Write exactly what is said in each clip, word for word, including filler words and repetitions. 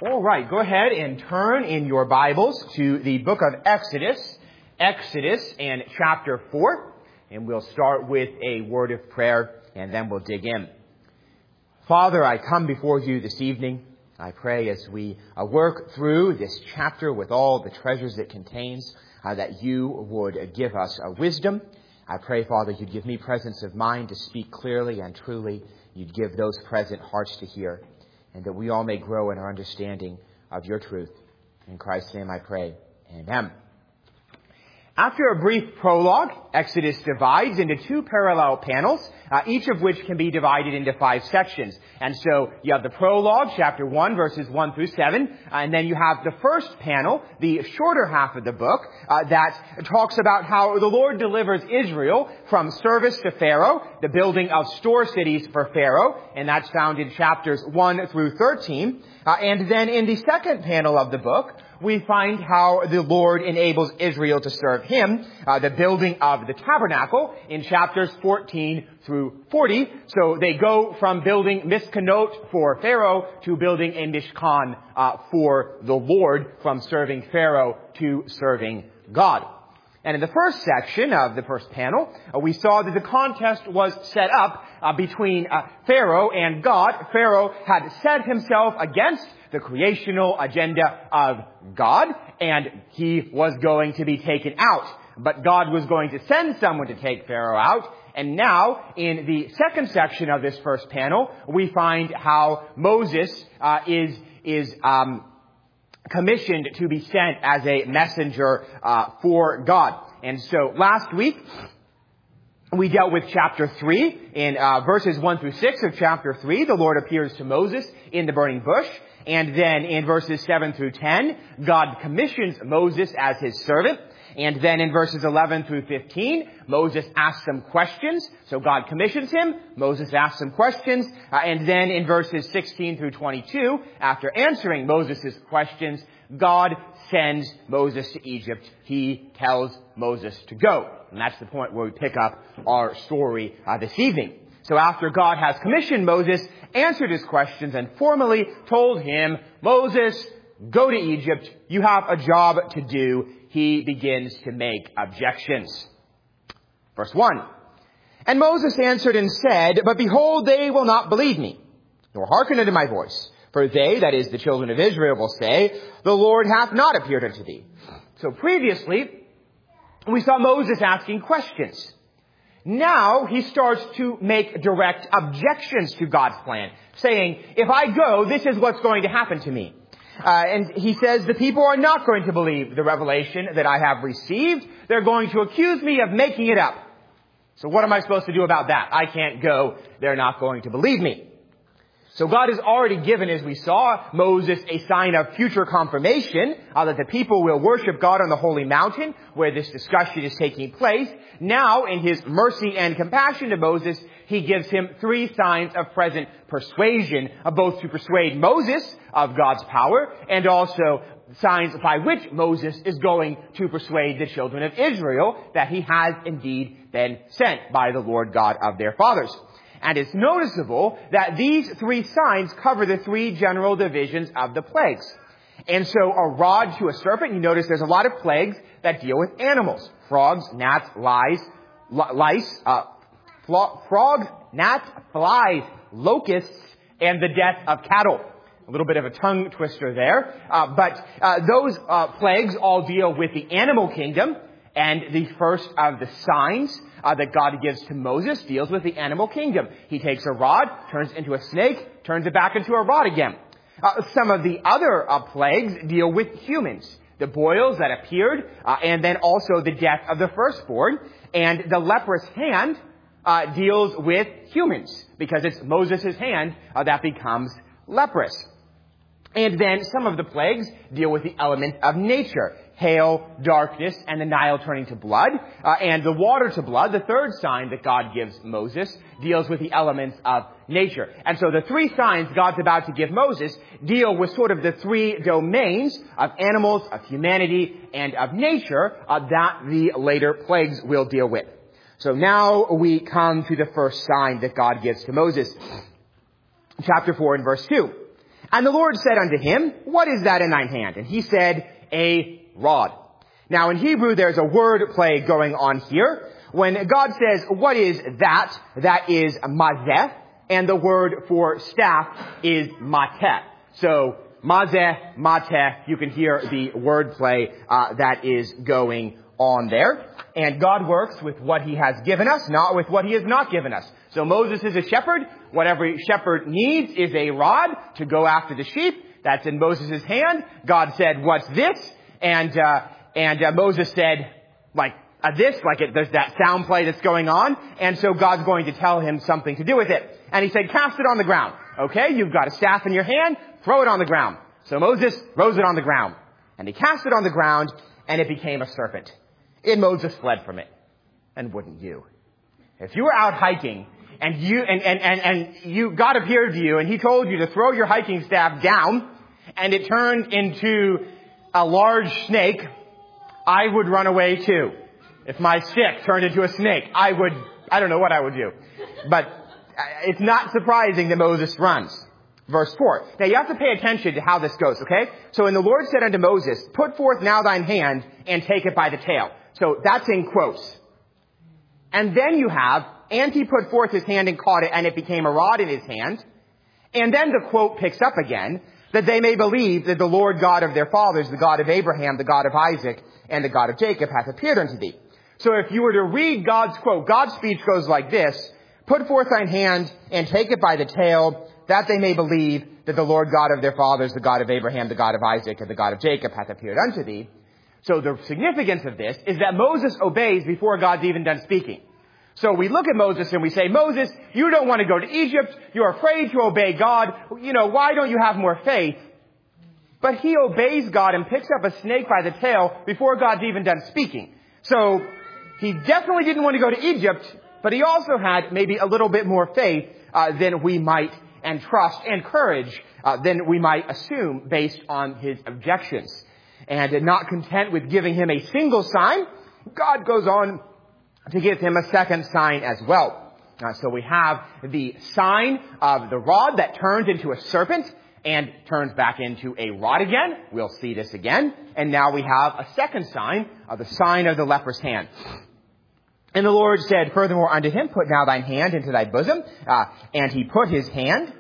All right, go ahead and turn in your Bibles to the book of Exodus, Exodus and chapter four, and we'll start with a word of prayer, and then we'll dig in. Father, I come before you this evening. I pray as we uh, work through this chapter with all the treasures it contains, uh, that you would uh, give us uh, wisdom. I pray, Father, you'd give me presence of mind to speak clearly and truly. You'd give those present hearts to hear, and that we all may grow in our understanding of your truth. In Christ's name I pray. Amen. After a brief prologue, Exodus divides into two parallel panels, uh, each of which can be divided into five sections. And so you have the prologue, chapter one, verses one through seven, uh, and then you have the first panel, the shorter half of the book, uh, that talks about how the Lord delivers Israel from service to Pharaoh, the building of store cities for Pharaoh, and that's found in chapters one through thirteen. Uh, and then in the second panel of the book, we find how the Lord enables Israel to serve Him, uh, the building of the tabernacle in chapters fourteen through forty. So they go from building Mishkanot for Pharaoh to building a Mishkan uh, for the Lord, from serving Pharaoh to serving God. And in the first section of the first panel, uh, we saw that the contest was set up uh, between uh, Pharaoh and God. Pharaoh had set himself against the creational agenda of God, and he was going to be taken out. But God was going to send someone to take Pharaoh out. And now, in the second section of this first panel, we find how Moses uh, is is um, commissioned to be sent as a messenger uh, for God. And so, last week, we dealt with chapter three. In uh, verses one through six of chapter three, the Lord appears to Moses in the burning bush. And then in verses seven through ten, God commissions Moses as his servant. And then in verses eleven through fifteen, Moses asks some questions. So God commissions him. Moses asks some questions. Uh, and then in verses sixteen through twenty-two, after answering Moses' questions, God sends Moses to Egypt. He tells Moses to go. And that's the point where we pick up our story uh, this evening. So after God has commissioned Moses, answered his questions, and formally told him, Moses, go to Egypt. You have a job to do. He begins to make objections. Verse one. And Moses answered and said, But behold, they will not believe me, nor hearken unto my voice. For they, that is the children of Israel, will say, The Lord hath not appeared unto thee. So previously, we saw Moses asking questions. Now he starts to make direct objections to God's plan, saying, if I go, this is what's going to happen to me. Uh, and he says, the people are not going to believe the revelation that I have received. They're going to accuse me of making it up. So what am I supposed to do about that? I can't go. They're not going to believe me. So God has already given, as we saw, Moses a sign of future confirmation uh, that the people will worship God on the holy mountain where this discussion is taking place. Now, in his mercy and compassion to Moses, he gives him three signs of present persuasion, uh, both to persuade Moses of God's power and also signs by which Moses is going to persuade the children of Israel that he has indeed been sent by the Lord God of their fathers. And it's noticeable that these three signs cover the three general divisions of the plagues. And so a rod to a serpent, you notice there's a lot of plagues that deal with animals. Frogs, gnats, lice, lice, uh, frogs, gnats, flies, locusts, and the death of cattle. A little bit of a tongue twister there. Uh, but uh, those uh, plagues all deal with the animal kingdom. And the first of the signs uh, that God gives to Moses deals with the animal kingdom. He takes a rod, turns into a snake, turns it back into a rod again. Uh, some of the other uh, plagues deal with humans. The boils that appeared, uh, and then also the death of the firstborn. And the leprous hand uh, deals with humans, because it's Moses' hand uh, that becomes leprous. And then some of the plagues deal with the element of nature. Hail, darkness, and the Nile turning to blood. Uh, and the water to blood, the third sign that God gives Moses, deals with the elements of nature. And so the three signs God's about to give Moses deal with sort of the three domains of animals, of humanity, and of nature uh, that the later plagues will deal with. So now we come to the first sign that God gives to Moses. Chapter four and verse two. And the Lord said unto him, What is that in thine hand? And he said, A rod. Now in Hebrew there's a word play going on here. When God says, what is that? That is mazeh, and the word for staff is mateh. So mazeh, mateh, you can hear the word play uh, that is going on there. And God works with what he has given us, not with what he has not given us. So Moses is a shepherd. What every shepherd needs is a rod to go after the sheep. That's in Moses' hand. God said, what's this? And, uh, and uh, Moses said, like, uh, this, like it, there's that sound play that's going on. And so God's going to tell him something to do with it. And he said, cast it on the ground. Okay, you've got a staff in your hand, throw it on the ground. So Moses throws it on the ground. And he cast it on the ground, and it became a serpent. And Moses fled from it. And wouldn't you? If you were out hiking, and you, and, and, and, and you, God appeared to you, and he told you to throw your hiking staff down, and it turned into a large snake, I would run away too. If my stick turned into a snake, I would, I don't know what I would do. But it's not surprising that Moses runs. Verse four. Now you have to pay attention to how this goes, okay? So, and the Lord said unto Moses, Put forth now thine hand, and take it by the tail. So that's in quotes. And then you have, and he put forth his hand and caught it, and it became a rod in his hand. And then the quote picks up again, that they may believe that the Lord God of their fathers, the God of Abraham, the God of Isaac, and the God of Jacob hath appeared unto thee. So if you were to read God's quote, God's speech goes like this, Put forth thine hand and take it by the tail, that they may believe that the Lord God of their fathers, the God of Abraham, the God of Isaac, and the God of Jacob hath appeared unto thee. So the significance of this is that Moses obeys before God's even done speaking. So we look at Moses and we say, Moses, you don't want to go to Egypt. You're afraid to obey God. You know, why don't you have more faith? But he obeys God and picks up a snake by the tail before God's even done speaking. So he definitely didn't want to go to Egypt, but he also had maybe a little bit more faith uh, than we might, and trust and courage uh, than we might assume based on his objections. And not content with giving him a single sign, God goes on to give him a second sign as well. Uh, so we have the sign of the rod that turns into a serpent and turns back into a rod again. We'll see this again. And now we have a second sign of the sign of the leper's hand. And the Lord said furthermore unto him, Put now thine hand into thy bosom. Uh, and he put his hand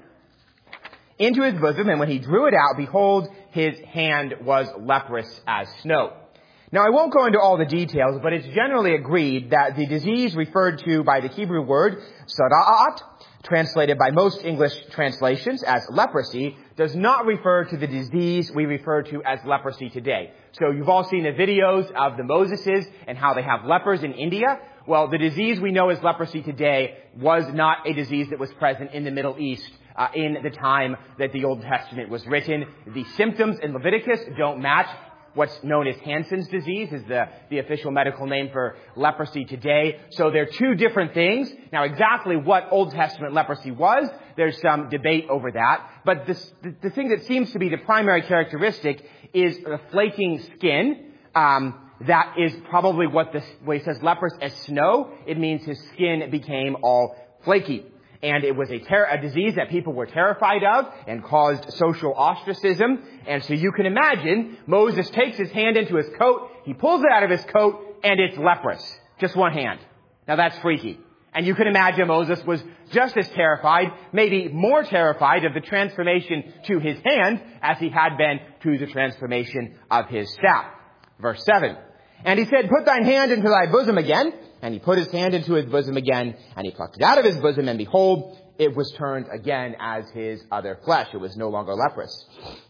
into his bosom, and when he drew it out, behold, his hand was leprous as snow. Now, I won't go into all the details, but it's generally agreed that the disease referred to by the Hebrew word sara'at, translated by most English translations as leprosy, does not refer to the disease we refer to as leprosy today. So you've all seen the videos of the Moseses and how they have lepers in India. Well, the disease we know as leprosy today was not a disease that was present in the Middle East uh, in the time that the Old Testament was written. The symptoms in Leviticus don't match. What's known as Hansen's disease is the, the official medical name for leprosy today. So they're two different things. Now, exactly what Old Testament leprosy was, there's some debate over that. But this, the, the thing that seems to be the primary characteristic is the flaking skin. Um, that is probably what this, when he says leprous as snow, it means his skin became all flaky. And it was a, ter- a disease that people were terrified of and caused social ostracism. And so you can imagine, Moses takes his hand into his coat, he pulls it out of his coat, and it's leprous. Just one hand. Now that's freaky. And you can imagine Moses was just as terrified, maybe more terrified of the transformation to his hand as he had been to the transformation of his staff. Verse seven. And he said, Put thine hand into thy bosom again. And he put his hand into his bosom again, and he plucked it out of his bosom, and behold, it was turned again as his other flesh. It was no longer leprous.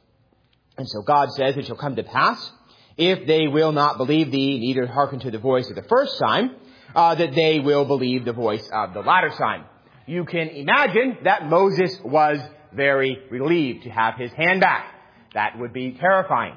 And so God says, It shall come to pass, if they will not believe thee, neither hearken to the voice of the first sign, uh, that they will believe the voice of the latter sign. You can imagine that Moses was very relieved to have his hand back. That would be terrifying.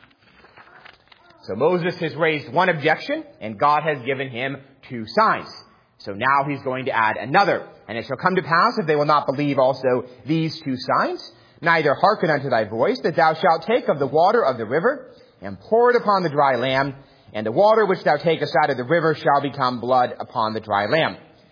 So Moses has raised one objection, and God has given him two signs. So now he's going to add another. And it shall come to pass, if they will not believe also these two signs, neither hearken unto thy voice, that thou shalt take of the water of the river, and pour it upon the dry land, and the water which thou takest out of the river shall become blood upon the dry land.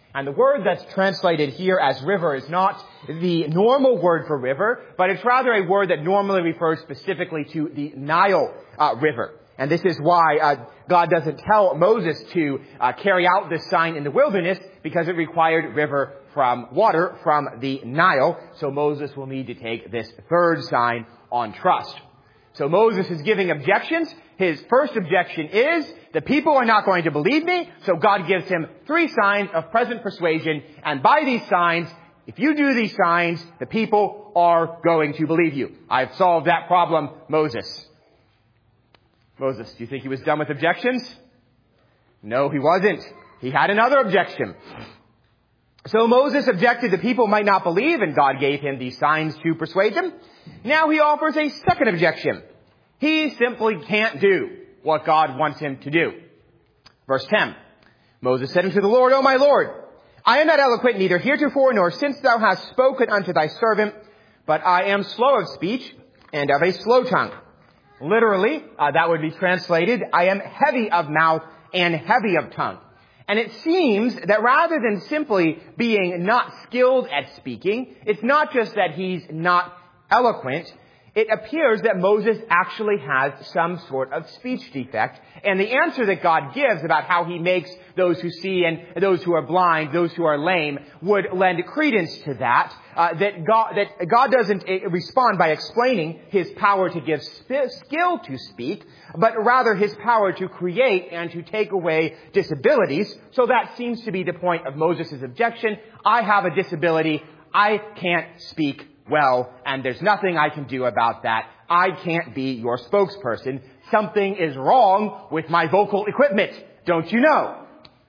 And the word that's translated here as river is not the normal word for river, but it's rather a word that normally refers specifically to the Nile uh, River. And this is why uh, God doesn't tell Moses to uh, carry out this sign in the wilderness, because it required river from water from the Nile. So Moses will need to take this third sign on trust. So Moses is giving objections. His first objection is, the people are not going to believe me, so God gives him three signs of present persuasion, and by these signs, if you do these signs, the people are going to believe you. I've solved that problem, Moses. Moses, do you think he was done with objections? No, he wasn't. He had another objection. So Moses objected the people might not believe, and God gave him these signs to persuade them. Now he offers a second objection. He simply can't do what God wants him to do. Verse ten. Moses said unto the Lord, O my Lord, I am not eloquent neither heretofore nor since thou hast spoken unto thy servant, but I am slow of speech and of a slow tongue. Literally, uh, that would be translated, I am heavy of mouth and heavy of tongue. And it seems that rather than simply being not skilled at speaking, it's not just that he's not eloquent. It appears that Moses actually has some sort of speech defect. And the answer that God gives about how he makes those who see and those who are blind, those who are lame, would lend credence to that. Uh, that God, that God doesn't respond by explaining his power to give sp- skill to speak, but rather his power to create and to take away disabilities. So that seems to be the point of Moses' objection. I have a disability. I can't speak well, and there's nothing I can do about that. I can't be your spokesperson. Something is wrong with my vocal equipment. Don't you know?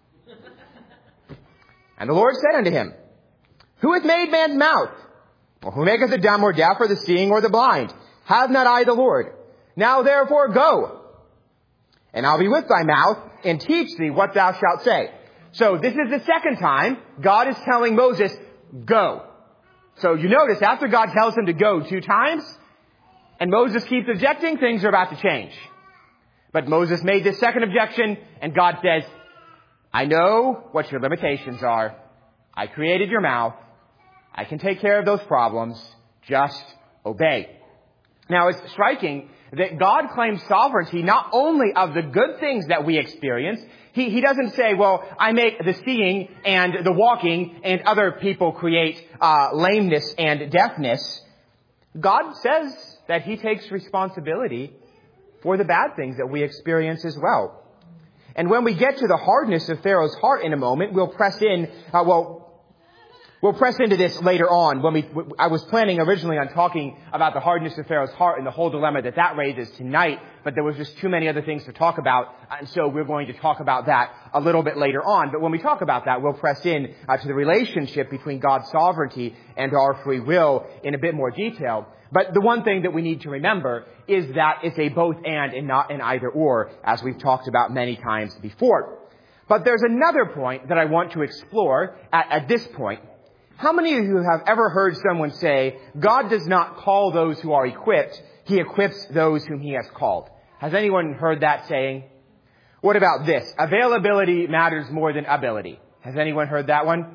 And the Lord said unto him, Who hath made man's mouth? Or who maketh the dumb or deaf or the seeing or the blind? Have not I the Lord? Now therefore go, and I'll be with thy mouth, and teach thee what thou shalt say. So this is the second time God is telling Moses, go. So you notice after God tells him to go two times, and Moses keeps objecting, things are about to change. But Moses made this second objection, and God says, I know what your limitations are. I created your mouth. I can take care of those problems. Just obey. Now it's striking that God claims sovereignty not only of the good things that we experience. He, he doesn't say, well, I make the seeing and the walking and other people create uh, lameness and deafness. God says that he takes responsibility for the bad things that we experience as well. And when we get to the hardness of Pharaoh's heart in a moment, we'll press in, uh, well, We'll press into this later on. When we, I was planning originally on talking about the hardness of Pharaoh's heart and the whole dilemma that that raises tonight, but there was just too many other things to talk about, and so we're going to talk about that a little bit later on. But when we talk about that, we'll press in uh, to the relationship between God's sovereignty and our free will in a bit more detail. But the one thing that we need to remember is that it's a both and and not an either or, as we've talked about many times before. But there's another point that I want to explore at, at this point. How many of you have ever heard someone say, God does not call those who are equipped, he equips those whom he has called? Has anyone heard that saying? What about this? Availability matters more than ability. Has anyone heard that one?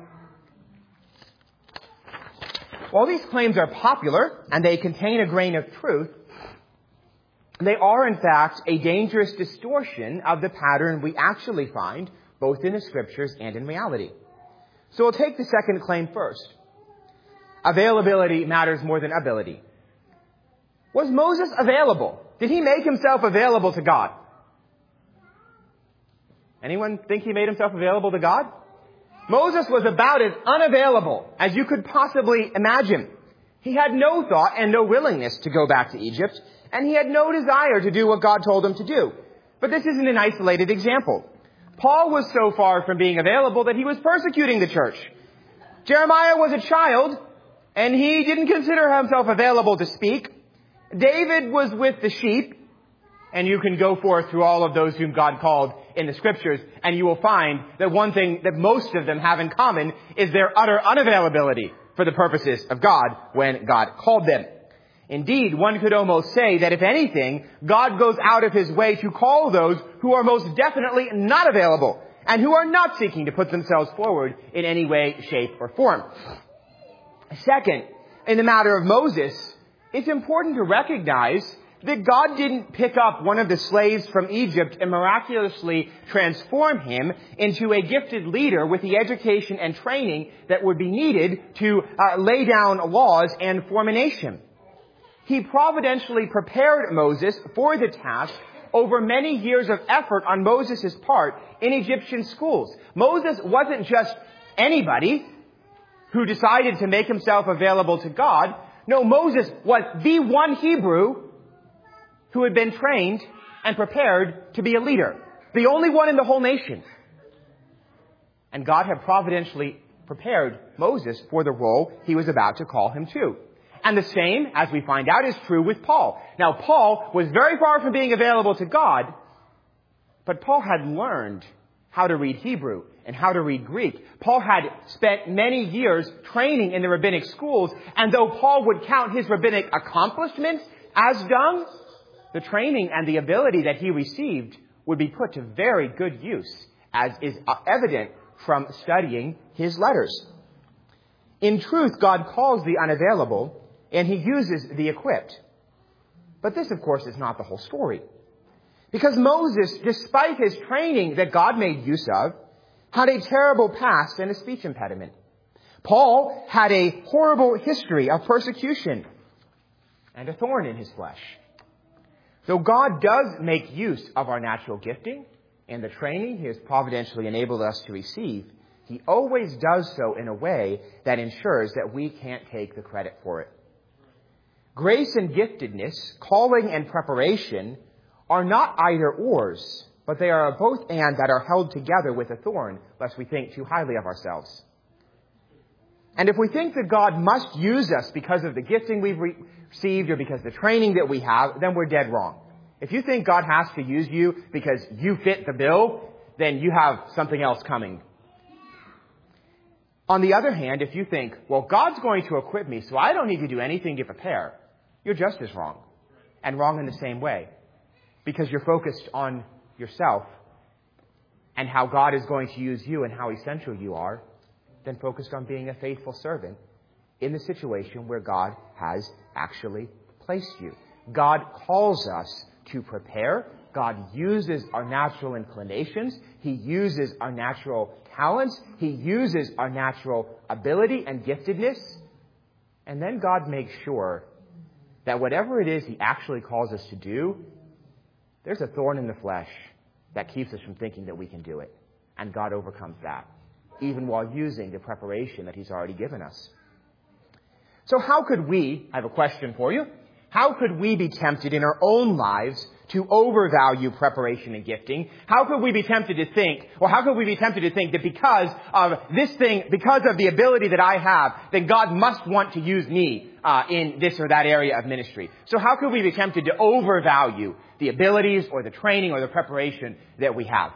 While these claims are popular and they contain a grain of truth, they are in fact a dangerous distortion of the pattern we actually find both in the scriptures and in reality. So we'll take the second claim first. Availability matters more than ability. Was Moses available? Did he make himself available to God? Anyone think he made himself available to God? Moses was about as unavailable as you could possibly imagine. He had no thought and no willingness to go back to Egypt, and he had no desire to do what God told him to do. But this isn't an isolated example. Paul was so far from being available that he was persecuting the church. Jeremiah was a child, and he didn't consider himself available to speak. David was with the sheep, and you can go forth through all of those whom God called in the scriptures, and you will find that one thing that most of them have in common is their utter unavailability for the purposes of God when God called them. Indeed, one could almost say that if anything, God goes out of his way to call those who are most definitely not available. and who are not seeking to put themselves forward in any way, shape, or form. Second, in the matter of Moses, it's important to recognize that God didn't pick up one of the slaves from Egypt and miraculously transform him into a gifted leader with the education and training that would be needed to uh, lay down laws and form a nation. He providentially prepared Moses for the task over many years of effort on Moses' part in Egyptian schools. Moses wasn't just anybody who decided to make himself available to God. No, Moses was the one Hebrew who had been trained and prepared to be a leader. The only one in the whole nation. And God had providentially prepared Moses for the role he was about to call him to. And the same, as we find out, is true with Paul. Now, Paul was very far from being available to God, but Paul had learned how to read Hebrew and how to read Greek. Paul had spent many years training in the rabbinic schools, and though Paul would count his rabbinic accomplishments as dung, the training and the ability that he received would be put to very good use, as is evident from studying his letters. In truth, God calls the unavailable, and he uses the equipped. But this, of course, is not the whole story. Because Moses, despite his training that God made use of, had a terrible past and a speech impediment. Paul had a horrible history of persecution and a thorn in his flesh. Though God does make use of our natural gifting and the training he has providentially enabled us to receive, he always does so in a way that ensures that we can't take the credit for it. Grace and giftedness, calling and preparation are not either ors, but they are both and that are held together with a thorn, lest we think too highly of ourselves. And if we think that God must use us because of the gifting we've received or because of the training that we have, then we're dead wrong. If you think God has to use you because you fit the bill, then you have something else coming. On the other hand, if you think, well, God's going to equip me, so I don't need to do anything to prepare, you're just as wrong. And wrong in the same way. Because you're focused on yourself and how God is going to use you and how essential you are, than focused on being a faithful servant in the situation where God has actually placed you. God calls us to prepare. God uses our natural inclinations. He uses our natural talents. He uses our natural ability and giftedness. And then God makes sure that whatever it is he actually calls us to do, there's a thorn in the flesh that keeps us from thinking that we can do it. And God overcomes that, even while using the preparation that he's already given us. So how could we, I have a question for you, how could we be tempted in our own lives to overvalue preparation and gifting? How could we be tempted to think, or how could we be tempted to think that because of this thing, because of the ability that I have, then God must want to use me uh, in this or that area of ministry? So how could we be tempted to overvalue the abilities or the training or the preparation that we have?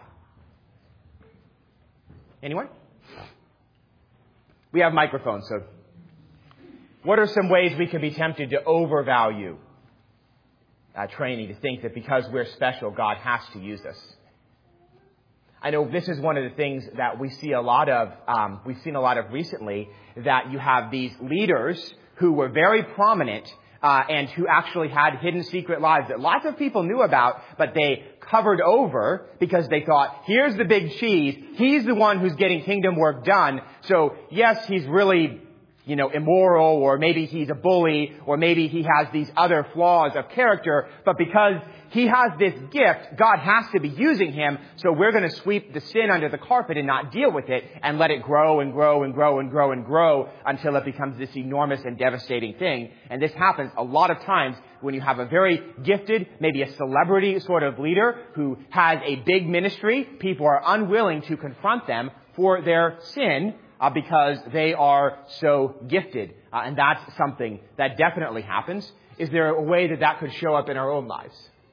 Anyone? We have microphones, so what are some ways we could be tempted to overvalue uh, training, to think that because we're special, God has to use us? I know this is one of the things that we see a lot of, um, we've seen a lot of recently, that you have these leaders who were very prominent uh, and who actually had hidden secret lives that lots of people knew about, but they covered over because they thought, here's the big cheese. He's the one who's getting kingdom work done. So yes, he's really, you know, immoral, or maybe he's a bully, or maybe he has these other flaws of character, but because he has this gift, God has to be using him, so we're going to sweep the sin under the carpet and not deal with it and let it grow and grow and grow and grow and grow until it becomes this enormous and devastating thing. And this happens a lot of times when you have a very gifted, maybe a celebrity sort of leader who has a big ministry. People are unwilling to confront them for their sin, Uh, because they are so gifted. Uh, and that's something that definitely happens. Is there a way that that could show up in our own lives?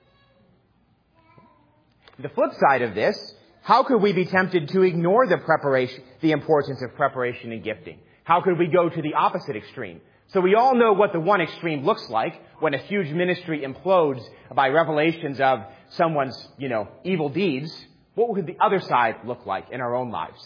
The flip side of this, how could we be tempted to ignore the preparation, the importance of preparation and gifting? How could we go to the opposite extreme? So we all know what the one extreme looks like when a huge ministry implodes by revelations of someone's, you know, evil deeds. what would the other side look like in our own lives?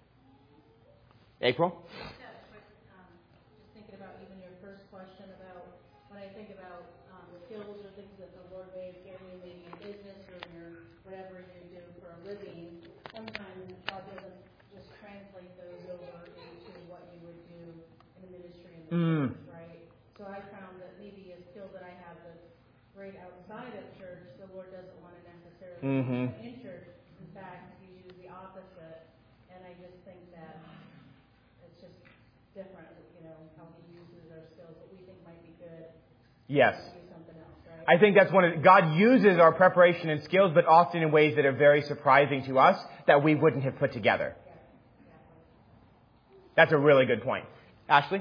April? Yeah, but, um, just thinking about even your first question about when I think about um, skills or things that the Lord may have given you, maybe in business or in your whatever you do for a living, sometimes God doesn't just translate those over into what you would do in the ministry and the Mm. church, right? So I found that maybe a skill that I have that's right outside of church, the Lord doesn't want to necessarily Mm-hmm. use in church. In fact, He uses the opposite, and I just think that it's just different, you know, how He uses our skills that we think might be good. Yes. To do something else, right? I think that's one of, God uses our preparation and skills, but often in ways that are very surprising to us that we wouldn't have put together. Yeah, yeah. That's a really good point. Ashley?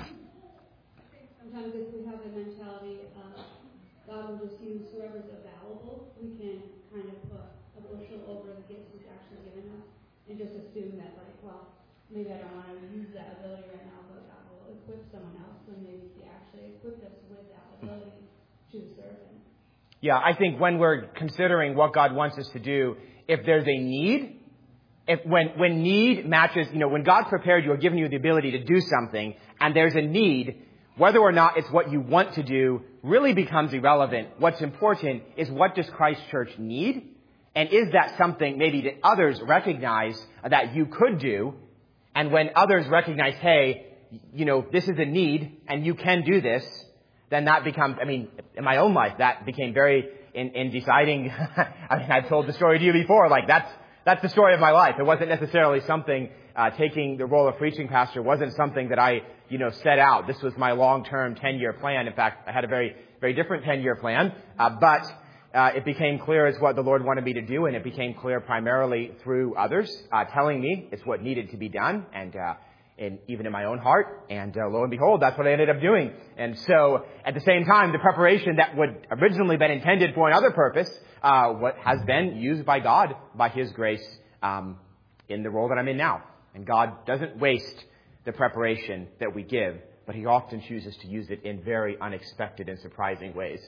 Sometimes if we have the mentality of God will just use whoever's available, we can kind of put a bushel over the gifts He's actually given us and just assume that, like, well, maybe I don't want to use that ability right now, but God will equip someone else, and maybe He actually equipped us with that ability to serve Him. Yeah, I think when we're considering what God wants us to do, if there's a need, if when, when need matches, you know, when God prepared you or given you the ability to do something, and there's a need, whether or not it's what you want to do really becomes irrelevant. What's important is, what does Christ Church need? And is that something maybe that others recognize that you could do? And when others recognize, hey, you know, this is a need and you can do this, then that becomes, I mean, in my own life, that became very, in, in deciding, I mean, I've told the story to you before, like that's, that's the story of my life. It wasn't necessarily something, uh, taking the role of preaching pastor wasn't something that I, you know, set out. This was my long-term ten-year plan. In fact, I had a very, very different ten-year plan, uh, but, uh, it became clear as what the Lord wanted me to do, and it became clear primarily through others, uh, telling me it's what needed to be done, and, uh, and even in my own heart, and uh, lo and behold, that's what I ended up doing. And so, at the same time, the preparation that would originally been intended for another purpose, uh, what has been used by God, by His grace, um, in the role that I'm in now. And God doesn't waste the preparation that we give, but He often chooses to use it in very unexpected and surprising ways.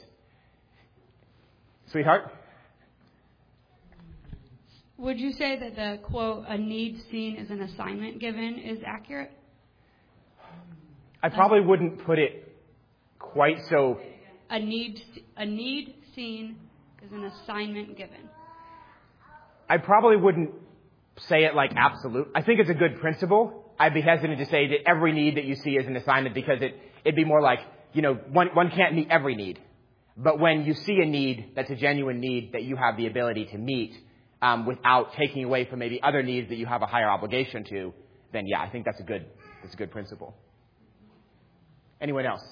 Sweetheart? Would you say that the quote, a need seen is an assignment given, is accurate? I probably wouldn't put it quite so. A need, a need seen is an assignment given. I probably wouldn't say it like absolute. I think it's a good principle. I'd be hesitant to say that every need that you see is an assignment, because it, it'd be more like, you know, one, one can't meet every need. But when you see a need that's a genuine need that you have the ability to meet, um, without taking away from maybe other needs that you have a higher obligation to, then yeah, I think that's a good, that's a good principle. Anyone else?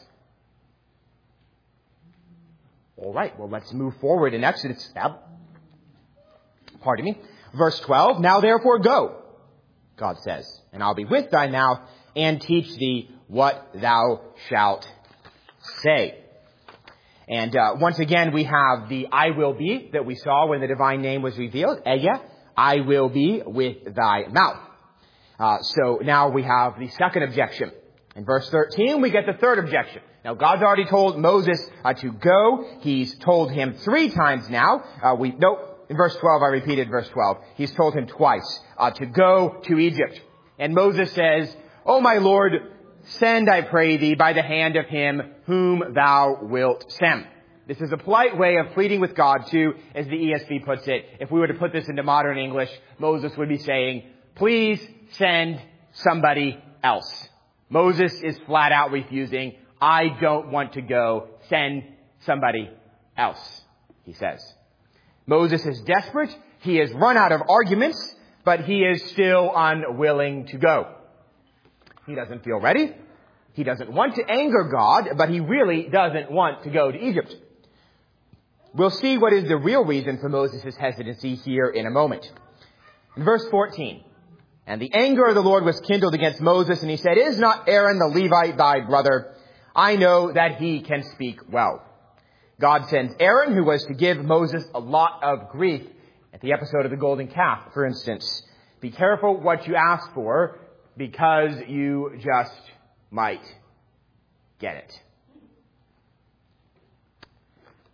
All right, well, let's move forward in Exodus. Pardon me. Verse twelve, now therefore go, God says, and I'll be with thy mouth and teach thee what thou shalt say. And uh, once again, we have the I will be that we saw when the divine name was revealed. Eya, I will be with thy mouth. Uh, so now we have the second objection. In verse thirteen, we get the third objection. Now, God's already told Moses uh, to go. He's told him three times now. Uh, we nope. In verse twelve, I repeated verse twelve. He's told him twice uh, to go to Egypt. And Moses says, "O my Lord, send, I pray thee, by the hand of him whom thou wilt send." This is a polite way of pleading with God too, as the E S V puts it. If we were to put this into modern English, Moses would be saying, please send somebody else. Moses is flat out refusing. I don't want to go. Send somebody else, he says. Moses is desperate. He has run out of arguments, but he is still unwilling to go. He doesn't feel ready. He doesn't want to anger God, but he really doesn't want to go to Egypt. We'll see what is the real reason for Moses' hesitancy here in a moment. In verse fourteen, and the anger of the Lord was kindled against Moses, and he said, is not Aaron the Levite thy brother? I know that he can speak well. God sends Aaron, who was to give Moses a lot of grief at the episode of the golden calf, for instance. Be careful what you ask for, because you just might get it.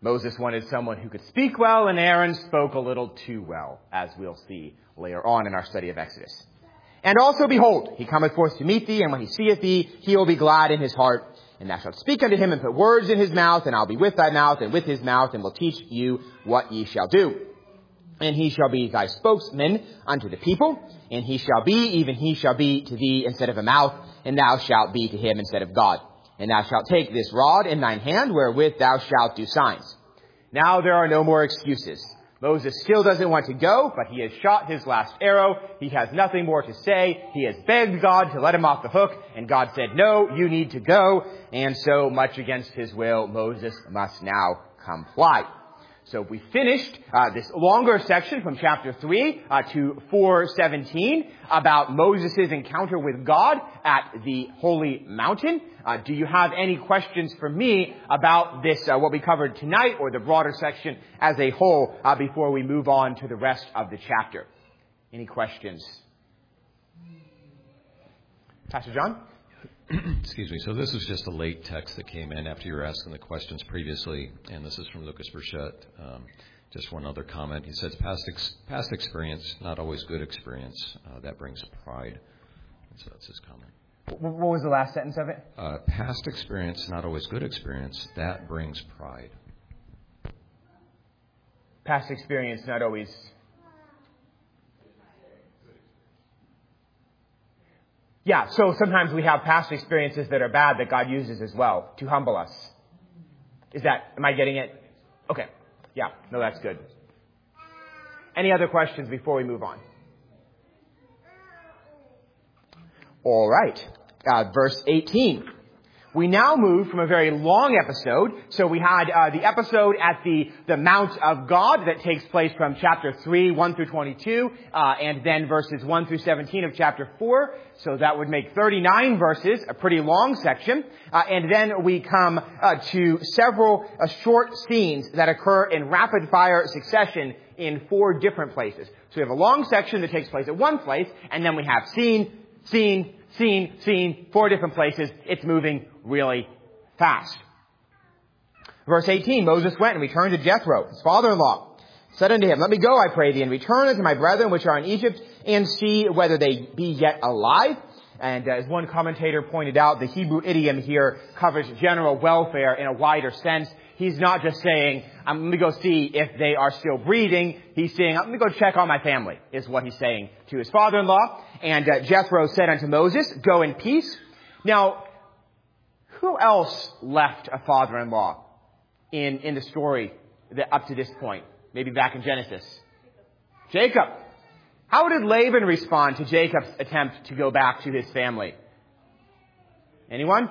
Moses wanted someone who could speak well, and Aaron spoke a little too well, as we'll see later on in our study of Exodus. And also, behold, he cometh forth to meet thee, and when he seeth thee, he will be glad in his heart. And thou shalt speak unto him, and put words in his mouth, and I'll be with thy mouth, and with his mouth, and will teach you what ye shall do. And he shall be thy spokesman unto the people, and he shall be, even he shall be to thee instead of a mouth, and thou shalt be to him instead of God. And thou shalt take this rod in thine hand, wherewith thou shalt do signs. Now there are no more excuses. Moses still doesn't want to go, but he has shot his last arrow. He has nothing more to say. He has begged God to let him off the hook, and God said, no, you need to go. And so, much against his will, Moses must now comply. So we finished uh, this longer section from chapter three uh, to four seventeen about Moses' encounter with God at the Holy Mountain. Uh, do you have any questions for me about this, uh, what we covered tonight, or the broader section as a whole, uh, before we move on to the rest of the chapter? Any questions? Pastor John? Excuse me. So this is just a late text that came in after you were asking the questions previously, and this is from Lucas Burchett. Um, just one other comment. He says, past ex- past experience, not always good experience. Uh, that brings pride. And so that's his comment. What was the last sentence of it? Uh, past experience, not always good experience. That brings pride. Past experience, not always... Yeah, so sometimes we have past experiences that are bad that God uses as well to humble us. Is that, am I getting it? Okay. Yeah, no, that's good. Any other questions before we move on? All right. Uh, verse eighteen. We now move from a very long episode. So we had uh, the episode at the, the Mount of God that takes place from chapter three, one through twenty-two, uh, and then verses one through seventeen of chapter four. So that would make thirty-nine verses, a pretty long section. Uh, and then we come uh, to several uh, short scenes that occur in rapid-fire succession in four different places. So we have a long section that takes place at one place, and then we have scene, scene, scene, scene, four different places. It's moving really fast. Verse eighteen, Moses went and returned to Jethro, his father-in-law, said unto him, let me go, I pray thee, and return unto my brethren which are in Egypt, and see whether they be yet alive. And uh, as one commentator pointed out, the Hebrew idiom here covers general welfare in a wider sense. He's not just saying, I'm going to go see if they are still breathing. He's saying, I'm going to go check on my family, is what he's saying to his father-in-law. And uh, Jethro said unto Moses, go in peace. Now, who else left a father-in-law in, in the story that up to this point? Maybe back in Genesis. Jacob. How did Laban respond to Jacob's attempt to go back to his family? Anyone?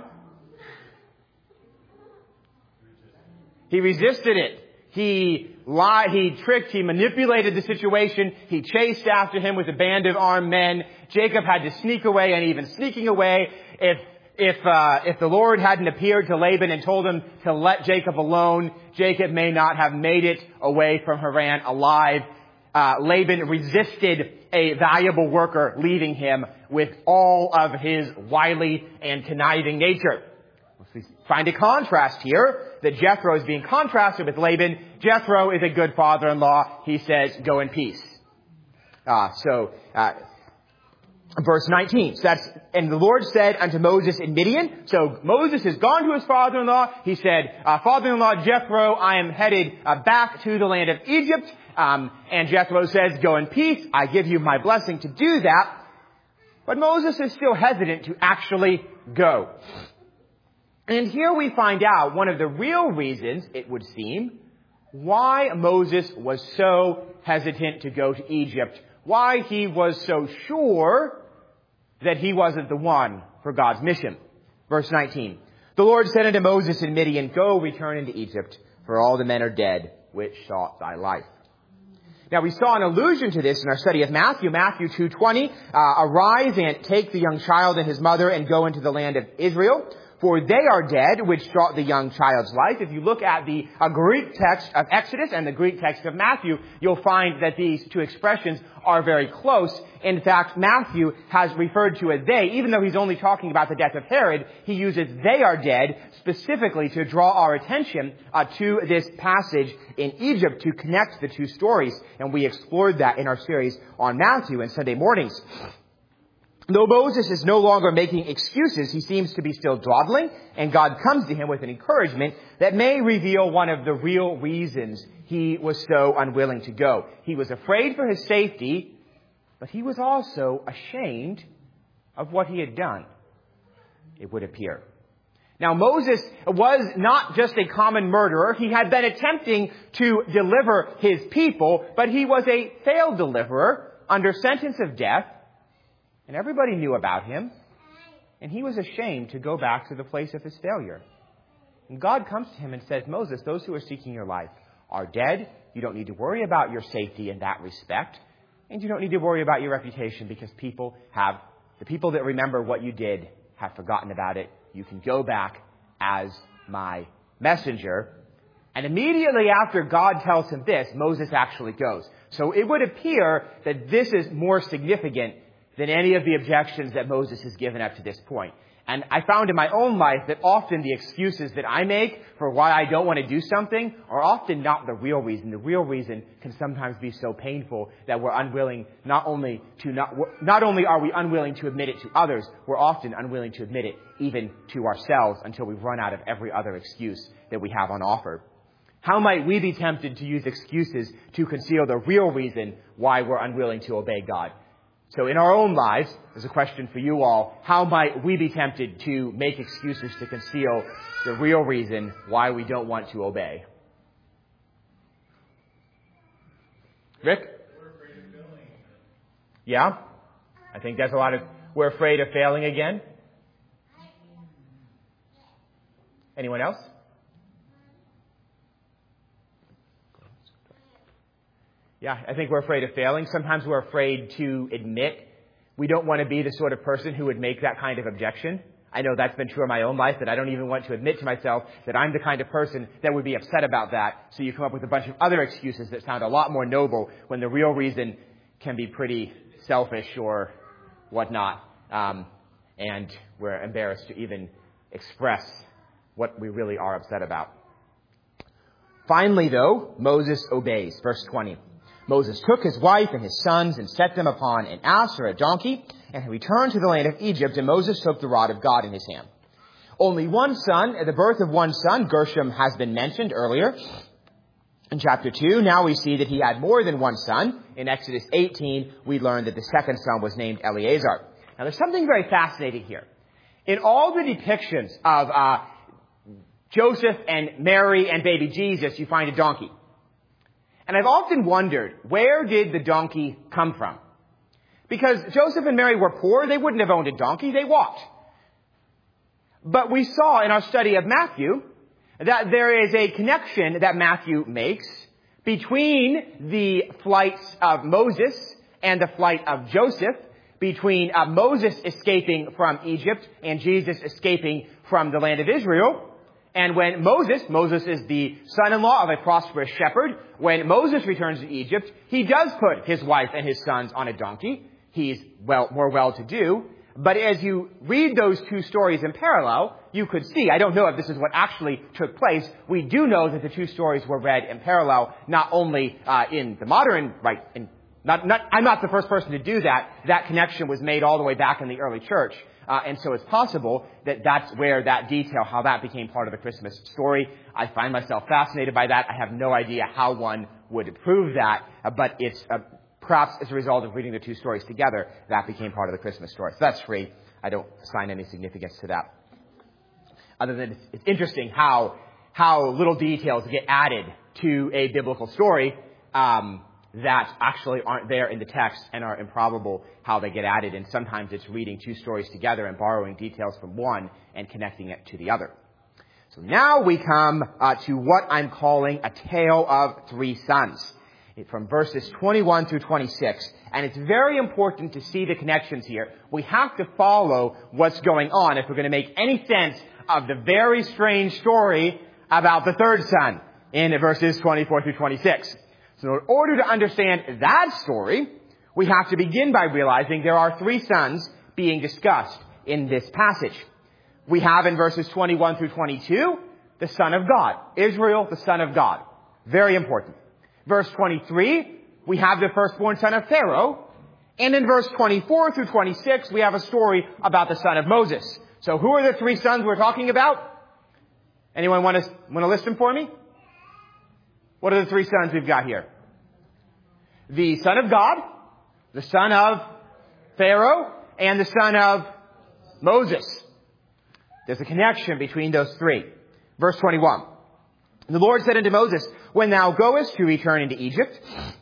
He resisted it. He lied, he tricked, he manipulated the situation. He chased after him with a band of armed men. Jacob had to sneak away, and even sneaking away, if If uh, if the Lord hadn't appeared to Laban and told him to let Jacob alone, Jacob may not have made it away from Haran alive. Uh, Laban resisted a valuable worker, leaving him with all of his wily and conniving nature. We find a contrast here that Jethro is being contrasted with Laban. Jethro is a good father-in-law. He says, go in peace. Uh, so... Uh, Verse nineteen, so that's, and the Lord said unto Moses in Midian, so Moses has gone to his father-in-law. He said, uh, father-in-law Jethro, I am headed uh, back to the land of Egypt. Um, and Jethro says, go in peace. I give you my blessing to do that. But Moses is still hesitant to actually go. And here we find out one of the real reasons, it would seem, why Moses was so hesitant to go to Egypt. Why he was so sure that he wasn't the one for God's mission. Verse nineteen. The Lord said unto Moses in Midian, go, return into Egypt, for all the men are dead, which sought thy life. Now, we saw an allusion to this in our study of Matthew. Matthew two twenty, uh, arise and take the young child and his mother and go into the land of Israel. For they are dead, which sought the young child's life. If you look at the uh, Greek text of Exodus and the Greek text of Matthew, you'll find that these two expressions are very close. In fact, Matthew has referred to a they, even though he's only talking about the death of Herod, he uses they are dead specifically to draw our attention uh, to this passage in Egypt to connect the two stories. And we explored that in our series on Matthew and Sunday mornings. Though Moses is no longer making excuses, he seems to be still dawdling, and God comes to him with an encouragement that may reveal one of the real reasons he was so unwilling to go. He was afraid for his safety, but he was also ashamed of what he had done, it would appear. Now, Moses was not just a common murderer. He had been attempting to deliver his people, but he was a failed deliverer under sentence of death. And everybody knew about him, and he was ashamed to go back to the place of his failure. And God comes to him and says, Moses, those who are seeking your life are dead. You don't need to worry about your safety in that respect. And you don't need to worry about your reputation because people have, the people that remember what you did have forgotten about it. You can go back as my messenger. And immediately after God tells him this, Moses actually goes. So it would appear that this is more significant than any of the objections that Moses has given up to this point. And I found in my own life that often the excuses that I make for why I don't want to do something are often not the real reason. The real reason can sometimes be so painful that we're unwilling not only to not, not only are we unwilling to admit it to others, we're often unwilling to admit it even to ourselves until we've run out of every other excuse that we have on offer. How might we be tempted to use excuses to conceal the real reason why we're unwilling to obey God? So in our own lives, there's a question for you all. How might we be tempted to make excuses to conceal the real reason why we don't want to obey? Rick? We're afraid of failing. Yeah? I think that's a lot of... We're afraid of failing again? Anyone else? Yeah, I think we're afraid of failing. Sometimes we're afraid to admit. We don't want to be the sort of person who would make that kind of objection. I know that's been true in my own life, that I don't even want to admit to myself that I'm the kind of person that would be upset about that. So you come up with a bunch of other excuses that sound a lot more noble when the real reason can be pretty selfish or whatnot. Um, and we're embarrassed to even express what we really are upset about. Finally, though, Moses obeys. Verse twenty. Moses took his wife and his sons and set them upon an ass or a donkey, and he returned to the land of Egypt, and Moses took the rod of God in his hand. Only one son, at the birth of one son, Gershom, has been mentioned earlier. In chapter two, now we see that he had more than one son. In Exodus eighteen, we learn that the second son was named Eleazar. Now there's something very fascinating here. In all the depictions of uh, Joseph and Mary and baby Jesus, you find a donkey. And I've often wondered, where did the donkey come from? Because Joseph and Mary were poor, they wouldn't have owned a donkey, they walked. But we saw in our study of Matthew that there is a connection that Matthew makes between the flights of Moses and the flight of Joseph, between uh, Moses escaping from Egypt and Jesus escaping from the land of Israel. And when Moses, Moses is the son-in-law of a prosperous shepherd, when Moses returns to Egypt, he does put his wife and his sons on a donkey. He's well, more well-to-do. But as you read those two stories in parallel, you could see, I don't know if this is what actually took place, we do know that the two stories were read in parallel, not only uh, in the modern, right, in, not, not, I'm not the first person to do that. That connection was made all the way back in the early church. Uh, and so it's possible that that's where that detail, how that became part of the Christmas story. I find myself fascinated by that. I have no idea how one would prove that, uh, but it's uh, perhaps as a result of reading the two stories together, that became part of the Christmas story. So that's free. I don't assign any significance to that. Other than it's, it's interesting how how little details get added to a biblical story um, that actually aren't there in the text and are improbable how they get added. And sometimes it's reading two stories together and borrowing details from one and connecting it to the other. So now we come uh, to what I'm calling a tale of three sons. from verses twenty-one through twenty-six. And it's very important to see the connections here. We have to follow what's going on if we're going to make any sense of the very strange story about the third son in verses twenty-four through twenty-six. So in order to understand that story, we have to begin by realizing there are three sons being discussed in this passage. We have in verses twenty-one through twenty-two, the Son of God. Israel, the Son of God. Very important. Verse twenty-three, we have the firstborn son of Pharaoh. And in verse twenty-four through twenty-six, we have a story about the son of Moses. So who are the three sons we're talking about? Anyone want to, want to list them for me? What are the three sons we've got here? The Son of God, the son of Pharaoh, and the son of Moses. There's a connection between those three. Verse twenty-one. The Lord said unto Moses, when thou goest to return into Egypt,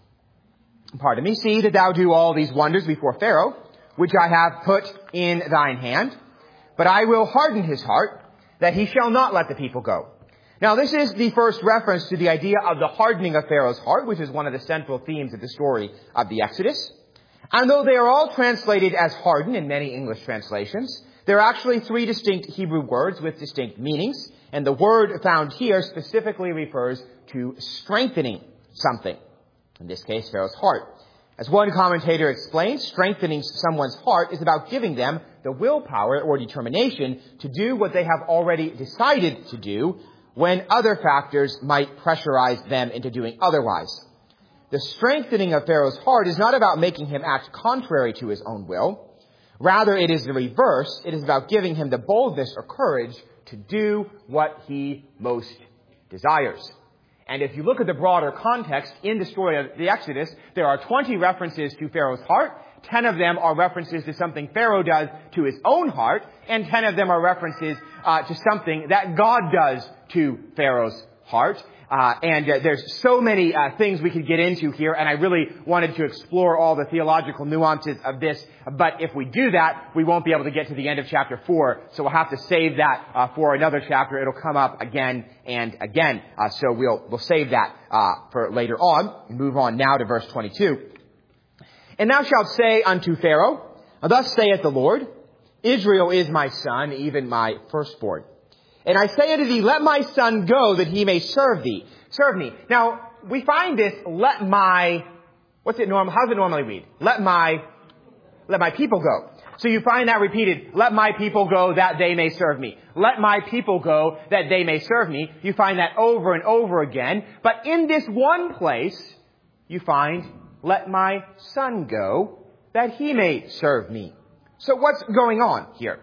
pardon me, see that thou do all these wonders before Pharaoh, which I have put in thine hand. But I will harden his heart, that he shall not let the people go. Now this is the first reference to the idea of the hardening of Pharaoh's heart, which is one of the central themes of the story of the Exodus. And though they are all translated as harden in many English translations, there are actually three distinct Hebrew words with distinct meanings. And the word found here specifically refers to strengthening something. In this case, Pharaoh's heart. As one commentator explains, strengthening someone's heart is about giving them the willpower or determination to do what they have already decided to do when other factors might pressurize them into doing otherwise. The strengthening of Pharaoh's heart is not about making him act contrary to his own will. Rather, it is the reverse. It is about giving him the boldness or courage to do what he most desires. And if you look at the broader context in the story of the Exodus, there are twenty references to Pharaoh's heart. Ten of them are references to something Pharaoh does to his own heart. And ten of them are references uh, to something that God does to Pharaoh's heart. Uh, and uh, there's so many uh, things we could get into here, and I really wanted to explore all the theological nuances of this. But if we do that, we won't be able to get to the end of chapter four, so we'll have to save that uh, for another chapter. It'll come up again and again, uh, so we'll we'll save that uh, for later on. Move on now to verse twenty-two. And thou shalt say unto Pharaoh, thus saith the Lord, Israel is my son, even my firstborn. And I say unto thee, let my son go, that he may serve thee. Serve me. Now, we find this, let my, what's it normal, how does it normally read? Let my, let my people go. So you find that repeated, let my people go, that they may serve me. Let my people go, that they may serve me. You find that over and over again. But in this one place, you find, let my son go, that he may serve me. So what's going on here?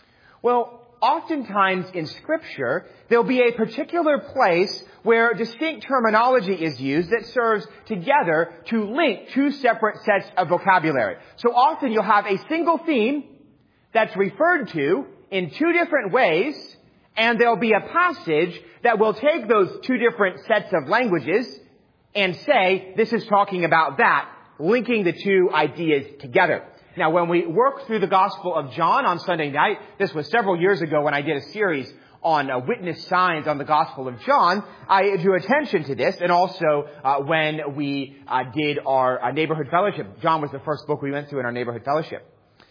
Well, oftentimes in Scripture, there'll be a particular place where distinct terminology is used that serves together to link two separate sets of vocabulary. So often you'll have a single theme that's referred to in two different ways, and there'll be a passage that will take those two different sets of languages and say, this is talking about that, linking the two ideas together. Now, when we worked through the Gospel of John on Sunday night, this was several years ago when I did a series on uh, witness signs on the Gospel of John, I drew attention to this, and also uh, when we uh, did our uh, neighborhood fellowship. John was the first book we went through in our neighborhood fellowship.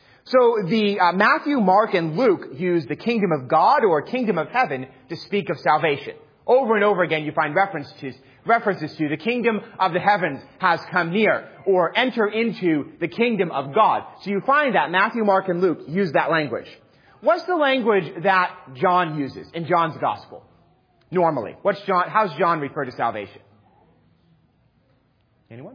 So the uh, Matthew, Mark, and Luke use the kingdom of God or kingdom of heaven to speak of salvation. Over and over again, you find references references to the kingdom of the heavens has come near, or enter into the kingdom of God. So you find that Matthew, Mark, and Luke use that language. What's the language that John uses in John's gospel? Normally, what's John? How's John refer to salvation? Anyone?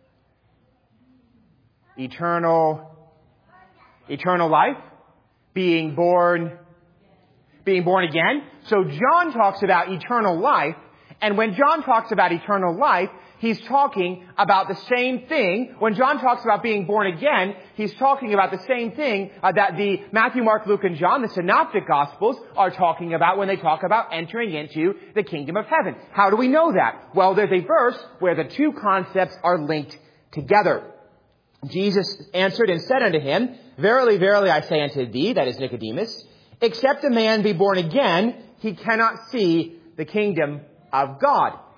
Eternal, eternal life, being born, being born again. So John talks about eternal life. And when John talks about eternal life, he's talking about the same thing. When John talks about being born again, he's talking about the same thing uh, that the Matthew, Mark, Luke, and John, the synoptic gospels, are talking about when they talk about entering into the kingdom of heaven. How do we know that? Well, there's a verse where the two concepts are linked together. Jesus answered and said unto him, Verily, verily, I say unto thee, that is Nicodemus, except a man be born again, he cannot see the kingdom of God.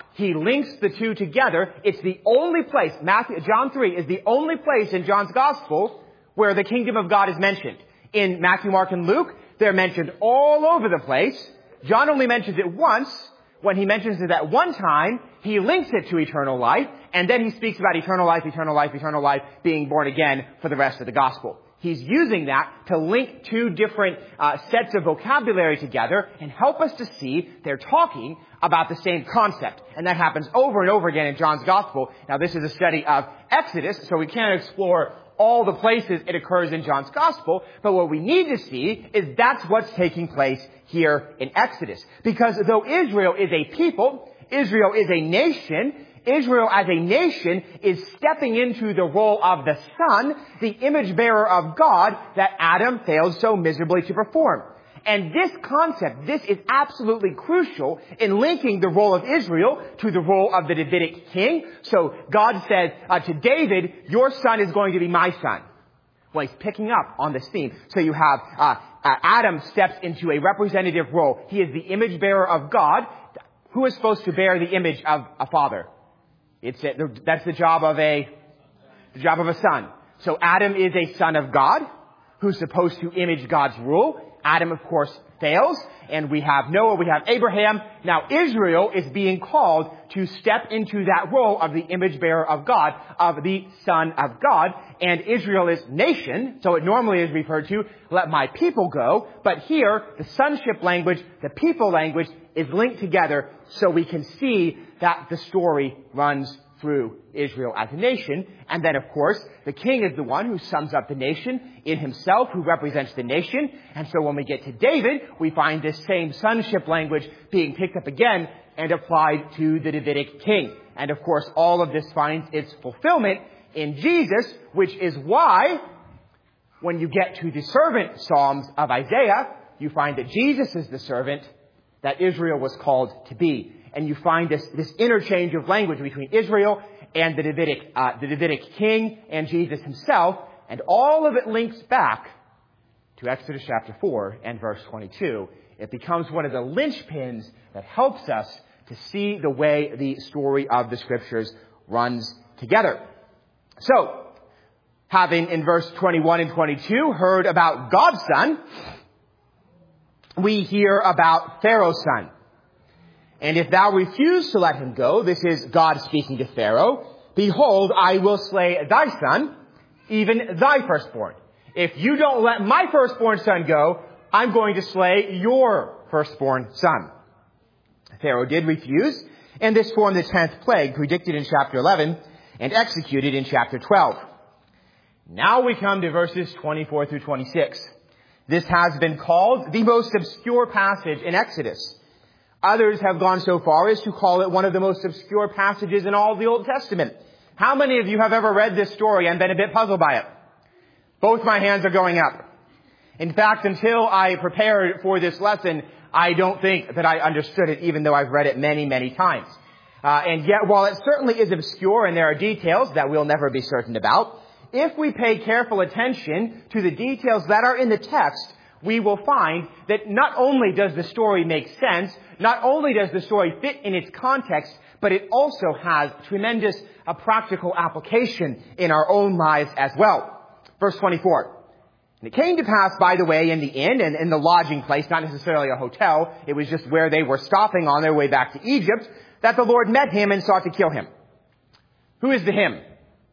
he links the two together. It's the only place, Matthew, John three is the only place in John's gospel where the kingdom of God is mentioned. In Matthew, Mark, and Luke, they're mentioned all over the place. John only mentions it once. When he mentions it at one time, he links it to eternal life, and then he speaks about eternal life, eternal life, eternal life, being born again for the rest of the gospel. He's using that to link two different uh, sets of vocabulary together and help us to see they're talking about the same concept. And that happens over and over again in John's gospel. Now, this is a study of Exodus, so we can't explore all the places it occurs in John's gospel, but what we need to see is that's what's taking place here in Exodus. Because though Israel is a people, Israel is a nation, Israel as a nation is stepping into the role of the Son, the image bearer of God that Adam failed so miserably to perform. And this concept, this is absolutely crucial in linking the role of Israel to the role of the Davidic king. So God says uh, to David, your son is going to be my son. Well, he's picking up on this theme. So you have uh, uh, Adam steps into a representative role. He is the image bearer of God. Who is supposed to bear the image of a father? It's a, that's the job of a the job of a son. So Adam is a son of God who's supposed to image God's rule. Adam, of course, fails, and we have Noah, we have Abraham. Now Israel is being called to step into that role of the image bearer of God, of the Son of God. And Israel is nation, so it normally is referred to, let my people go. But here, the sonship language, the people language, is linked together so we can see that the story runs through Israel as a nation. And then, of course, the king is the one who sums up the nation in himself, who represents the nation. And so when we get to David, we find this same sonship language being picked up again and applied to the Davidic king. And, of course, all of this finds its fulfillment in Jesus, which is why when you get to the servant Psalms of Isaiah, you find that Jesus is the servant that Israel was called to be. And you find this, this interchange of language between Israel and the Davidic, uh, the Davidic king and Jesus himself. And all of it links back to Exodus chapter four and verse twenty-two. It becomes one of the linchpins that helps us to see the way the story of the scriptures runs together. So, having in verse twenty-one and twenty-two heard about God's son, we hear about Pharaoh's son. And if thou refuse to let him go, this is God speaking to Pharaoh, behold, I will slay thy son, even thy firstborn. If you don't let my firstborn son go, I'm going to slay your firstborn son. Pharaoh did refuse, and this formed the tenth plague predicted in chapter eleven and executed in chapter twelve. Now we come to verses twenty-four through twenty-six. This has been called the most obscure passage in Exodus. Others have gone so far as to call it one of the most obscure passages in all of the Old Testament. How many of you have ever read this story and been a bit puzzled by it? Both my hands are going up. In fact, until I prepared for this lesson, I don't think that I understood it, even though I've read it many, many times. Uh, and yet, while it certainly is obscure and there are details that we'll never be certain about, if we pay careful attention to the details that are in the text, we will find that not only does the story make sense, not only does the story fit in its context, but it also has tremendous uh, practical application in our own lives as well. Verse twenty-four. And it came to pass, by the way, in the inn and in the lodging place, not necessarily a hotel, it was just where they were stopping on their way back to Egypt, that the Lord met him and sought to kill him. Who is the him?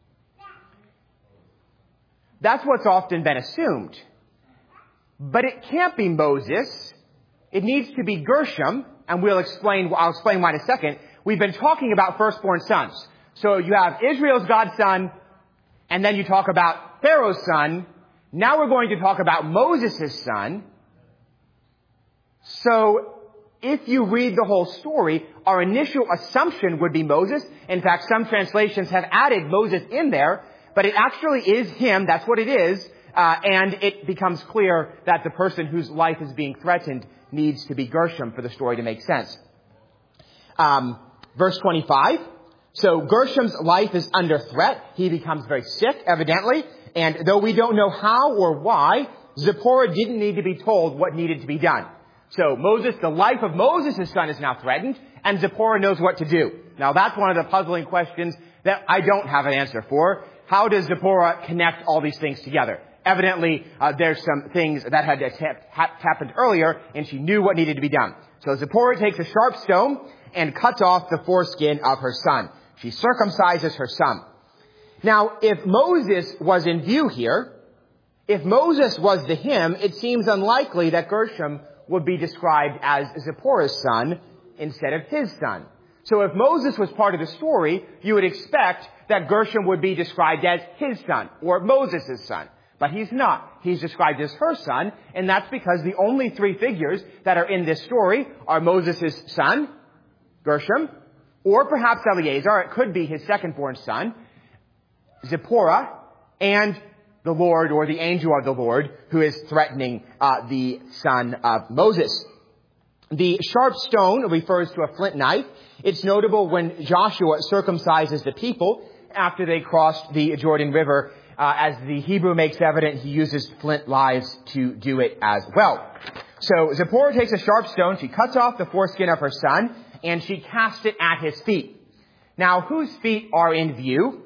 That's what's often been assumed. But it can't be Moses. It needs to be Gershom, and we'll explain, I'll explain why in a second. We've been talking about firstborn sons. So you have Israel's God's son, and then you talk about Pharaoh's son. Now we're going to talk about Moses' son. So if you read the whole story, our initial assumption would be Moses. In fact, some translations have added Moses in there, but it actually is him. That's what it is. Uh, and it becomes clear that the person whose life is being threatened needs to be Gershom for the story to make sense. Um, verse twenty-five. So Gershom's life is under threat. He becomes very sick, evidently. And though we don't know how or why, Zipporah didn't need to be told what needed to be done. So Moses, the life of Moses' son is now threatened. and Zipporah knows what to do. Now that's one of the puzzling questions that I don't have an answer for. How does Zipporah connect all these things together? Evidently, uh, there's some things that had ha- happened earlier, and she knew what needed to be done. So Zipporah takes a sharp stone and cuts off the foreskin of her son. She circumcises her son. Now, if Moses was in view here, if Moses was the him, it seems unlikely that Gershom would be described as Zipporah's son instead of his son. So if Moses was part of the story, you would expect that Gershom would be described as his son or Moses' son. But he's not. He's described as her son, and that's because the only three figures that are in this story are Moses' son, Gershom, or perhaps Eleazar, it could be his second-born son, Zipporah, and the Lord or the angel of the Lord who is threatening uh, the son of Moses. The sharp stone refers to a flint knife. It's notable when Joshua circumcises the people after they crossed the Jordan River. Uh, as the Hebrew makes evident, he uses flint knives to do it as well. So Zipporah takes a sharp stone, she cuts off the foreskin of her son, and she casts it at his feet. Now, whose feet are in view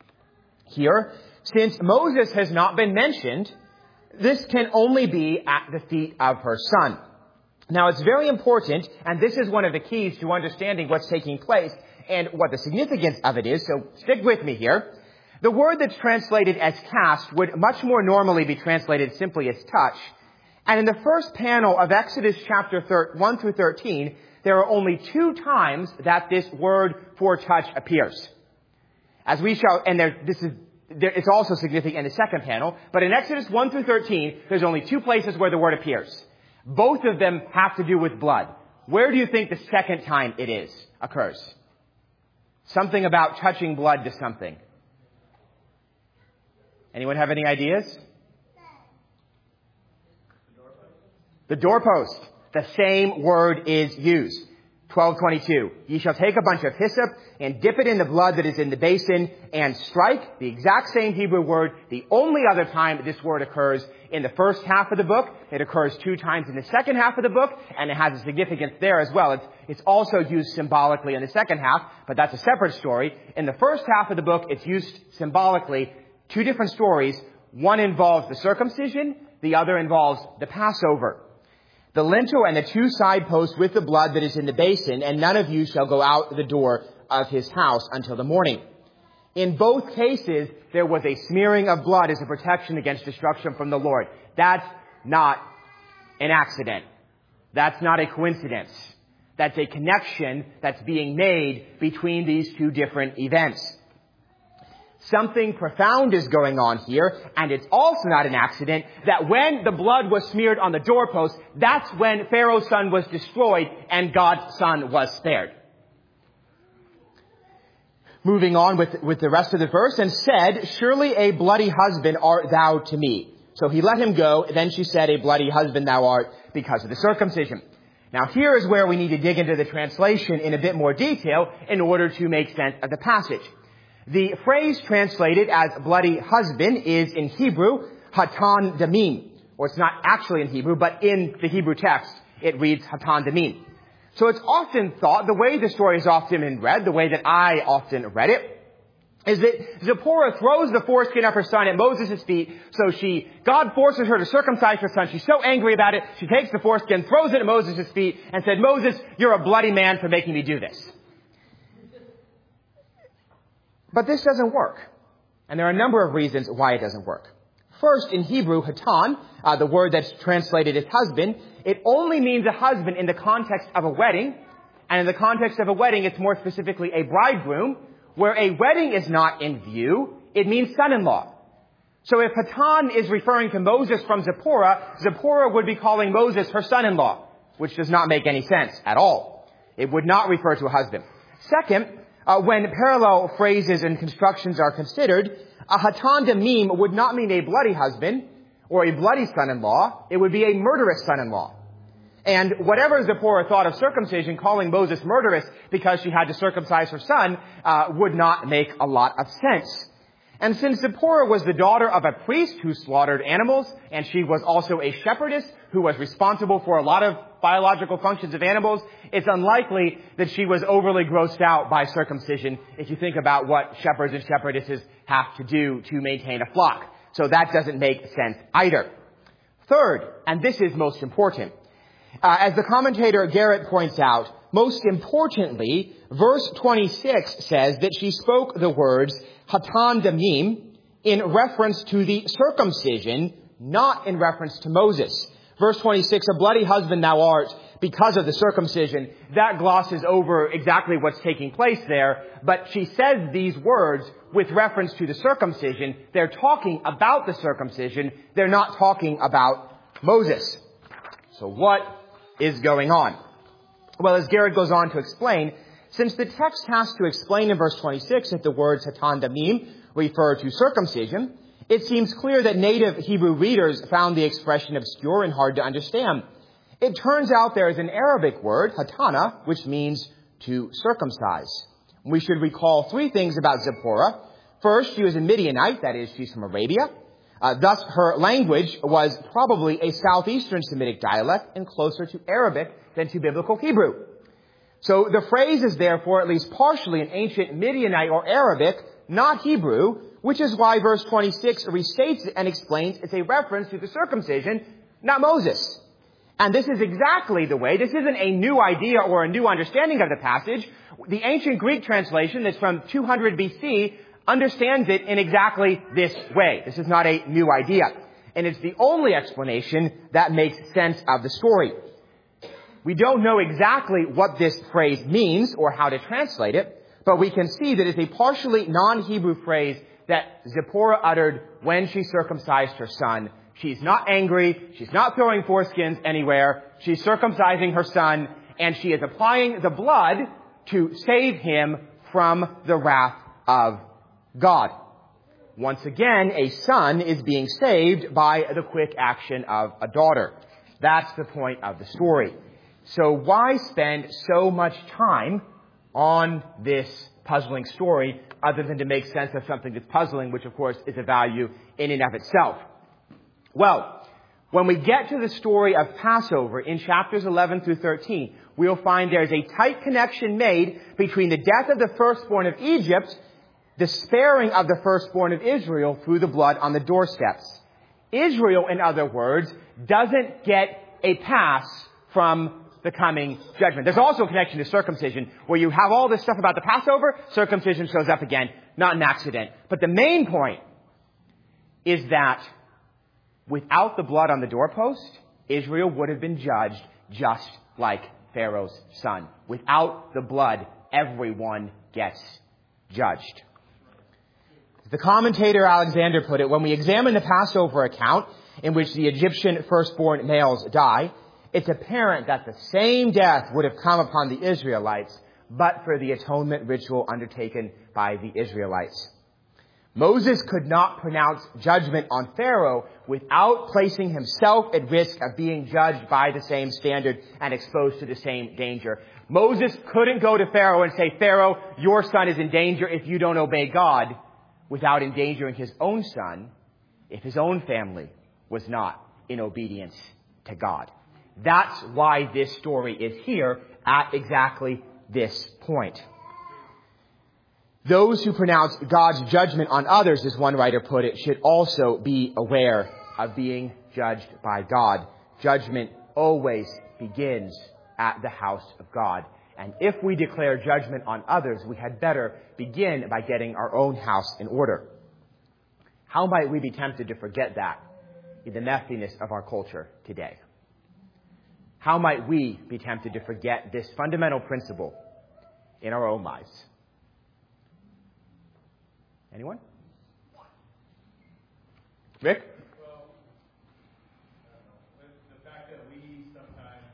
here? Since Moses has not been mentioned, this can only be at the feet of her son. Now, it's very important, and this is one of the keys to understanding what's taking place and what the significance of it is, so stick with me here. The word that's translated as cast would much more normally be translated simply as touch. And in the first panel of Exodus chapter one through thirteen, there are only two times that this word for touch appears. As we shall, and there, this is, there, it's also significant in the second panel, but in Exodus one through thirteen, there's only two places where the word appears. Both of them have to do with blood. Where do you think the second time it is, occurs? Something about touching blood to something. Anyone have any ideas? The doorpost. The same word is used. twelve twenty-two. Ye shall take a bunch of hyssop and dip it in the blood that is in the basin and strike. The exact same Hebrew word. The only other time this word occurs in the first half of the book. It occurs two times in the second half of the book, and it has a significance there as well. It's, it's also used symbolically in the second half, but that's a separate story. In the first half of the book, it's used symbolically. Two different stories. One involves the circumcision. The other involves the Passover. The lintel and the two side posts with the blood that is in the basin, and none of you shall go out the door of his house until the morning. In both cases, there was a smearing of blood as a protection against destruction from the Lord. That's not an accident. That's not a coincidence. That's a connection that's being made between these two different events. Something profound is going on here, and it's also not an accident that when the blood was smeared on the doorpost, that's when Pharaoh's son was destroyed and God's son was spared. Moving on with, with the rest of the verse, and said, surely a bloody husband art thou to me. So he let him go, and then she said, a bloody husband thou art because of the circumcision. Now here is where we need to dig into the translation in a bit more detail in order to make sense of the passage. The phrase translated as bloody husband is in Hebrew, hatan damim. Or it's not actually in Hebrew, but in the Hebrew text, it reads hatan damim. So it's often thought, the way the story is often been read, the way that I often read it, is that Zipporah throws the foreskin of her son at Moses' feet, so she, God forces her to circumcise her son. She's so angry about it, she takes the foreskin, throws it at Moses' feet, and said, Moses, you're a bloody man for making me do this. But this doesn't work. And there are a number of reasons why it doesn't work. First, in Hebrew, hatan, uh, the word that's translated as husband, it only means a husband in the context of a wedding. And in the context of a wedding, it's more specifically a bridegroom. Where a wedding is not in view, it means son-in-law. So if hatan is referring to Moses from Zipporah, Zipporah would be calling Moses her son-in-law, which does not make any sense at all. It would not refer to a husband. Second, Uh, when parallel phrases and constructions are considered, a hatan damim would not mean a bloody husband or a bloody son-in-law. It would be a murderous son-in-law. And whatever Zipporah thought of circumcision, calling Moses murderous because she had to circumcise her son uh, would not make a lot of sense. And since Zipporah was the daughter of a priest who slaughtered animals, and she was also a shepherdess who was responsible for a lot of biological functions of animals, it's unlikely that she was overly grossed out by circumcision if you think about what shepherds and shepherdesses have to do to maintain a flock. So that doesn't make sense either. Third, and this is most important, uh, as the commentator Garrett points out, most importantly, verse twenty-six says that she spoke the words Hatan Damim in reference to the circumcision, not in reference to Moses. Verse twenty-six, a bloody husband thou art because of the circumcision. That glosses over exactly what's taking place there, but she says these words with reference to the circumcision. They're talking about the circumcision. They're not talking about Moses. So what is going on? Well, as Garrett goes on to explain, since the text has to explain in verse twenty-six that the words Hatan Damim refer to circumcision, it seems clear that native Hebrew readers found the expression obscure and hard to understand. It turns out there is an Arabic word, hatana, which means to circumcise. We should recall three things about Zipporah. First, she was a Midianite, that is, she's from Arabia. Uh, thus, her language was probably a southeastern Semitic dialect and closer to Arabic than to biblical Hebrew. So the phrase is therefore at least partially an ancient Midianite or Arabic, not Hebrew, which is why verse twenty-six restates it and explains it's a reference to the circumcision, not Moses. And this is exactly the way, this isn't a new idea or a new understanding of the passage. The ancient Greek translation that's from two hundred B C understands it in exactly this way. This is not a new idea. And it's the only explanation that makes sense of the story. We don't know exactly what this phrase means or how to translate it, but we can see that it's a partially non-Hebrew phrase that Zipporah uttered when she circumcised her son. She's not angry. She's not throwing foreskins anywhere. She's circumcising her son, and she is applying the blood to save him from the wrath of God. Once again, a son is being saved by the quick action of a daughter. That's the point of the story. So why spend so much time on this puzzling story other than to make sense of something that's puzzling, which of course is a value in and of itself? Well, when we get to the story of Passover in chapters eleven through thirteen, we'll find there's a tight connection made between the death of the firstborn of Egypt, the sparing of the firstborn of Israel through the blood on the doorsteps. Israel, in other words, doesn't get a pass from the coming judgment. There's also a connection to circumcision, where you have all this stuff about the Passover, circumcision shows up again, not an accident. But the main point is that without the blood on the doorpost, Israel would have been judged just like Pharaoh's son. Without the blood, everyone gets judged. The commentator Alexander put it, when we examine the Passover account in which the Egyptian firstborn males die, it's apparent that the same death would have come upon the Israelites, but for the atonement ritual undertaken by the Israelites. Moses could not pronounce judgment on Pharaoh without placing himself at risk of being judged by the same standard and exposed to the same danger. Moses couldn't go to Pharaoh and say, Pharaoh, your son is in danger if you don't obey God, without endangering his own son if his own family was not in obedience to God. That's why this story is here at exactly this point. Those who pronounce God's judgment on others, as one writer put it, should also be aware of being judged by God. Judgment always begins at the house of God. And if we declare judgment on others, we had better begin by getting our own house in order. How might we be tempted to forget that in the messiness of our culture today? How might we be tempted to forget this fundamental principle in our own lives? Anyone? Rick? Well, I don't know. The fact that we sometimes,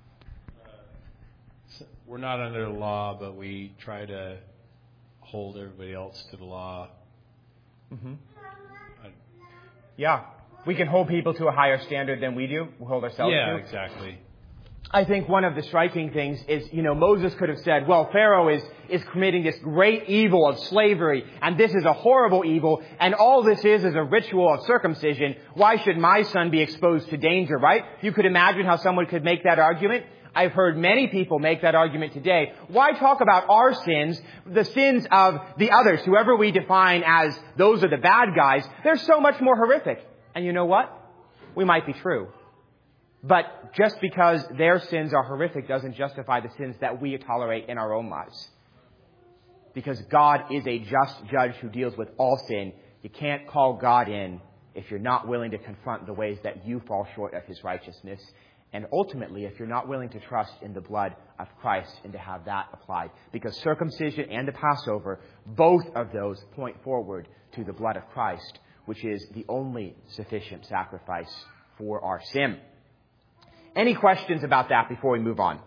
uh, we're not under the law, but we try to hold everybody else to the law. Mm-hmm. I, Yeah. We can hold people to a higher standard than we do. We hold ourselves yeah, to. exactly. I think one of the striking things is, you know, Moses could have said, well, Pharaoh is, is committing this great evil of slavery, and this is a horrible evil, and all this is is a ritual of circumcision. Why should my son be exposed to danger, right? You could imagine how someone could make that argument. I've heard many people make that argument today. Why talk about our sins, the sins of the others, whoever we define as those are the bad guys? They're so much more horrific. And you know what? We might be true. But just because their sins are horrific doesn't justify the sins that we tolerate in our own lives. Because God is a just judge who deals with all sin. You can't call God in if you're not willing to confront the ways that you fall short of His righteousness. And ultimately, if you're not willing to trust in the blood of Christ and to have that applied. Because circumcision and the Passover, both of those point forward to the blood of Christ, which is the only sufficient sacrifice for our sin. Any questions about that before we move on?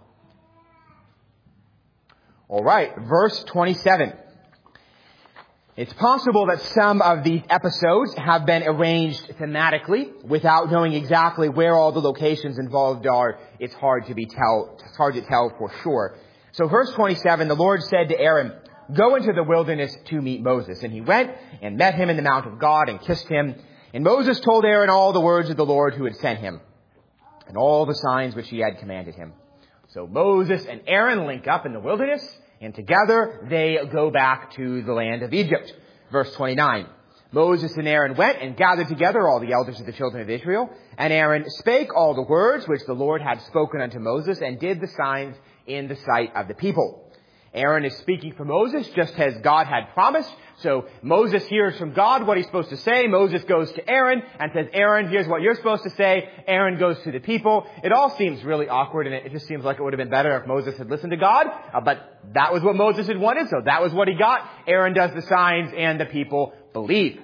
All right, verse twenty-seven. It's possible that some of these episodes have been arranged thematically without knowing exactly where all the locations involved are. It's hard to be tell. It's hard to tell for sure. So, verse twenty-seven, the Lord said to Aaron, "Go into the wilderness to meet Moses." And he went and met him in the mount of God and kissed him. And Moses told Aaron all the words of the Lord who had sent him, and all the signs which he had commanded him. So Moses and Aaron link up in the wilderness, and together they go back to the land of Egypt. Verse twenty-nine. Moses and Aaron went and gathered together all the elders of the children of Israel. And Aaron spake all the words which the Lord had spoken unto Moses, and did the signs in the sight of the people. Aaron is speaking for Moses just as God had promised. So Moses hears from God what he's supposed to say. Moses goes to Aaron and says, Aaron, here's what you're supposed to say. Aaron goes to the people. It all seems really awkward, and it just seems like it would have been better if Moses had listened to God. Uh, but that was what Moses had wanted, so that was what he got. Aaron does the signs, and the people believe.